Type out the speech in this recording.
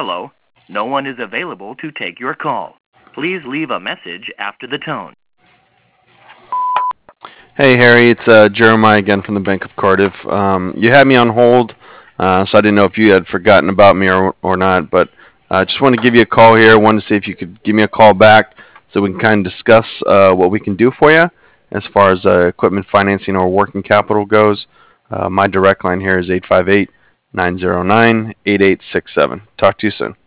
Hello, no one is available to take your call. Please leave a message after the tone. Hey Harry, it's Jeremiah again from the Bank of Cardiff. You had me on hold, so I didn't know if you had forgotten about me or not, but I just wanted to give you a call here. Wanted to see if you could give me a call back so we can kind of discuss what we can do for you as far as equipment financing or working capital goes. My direct line here is 858 909 8867. Talk to you soon.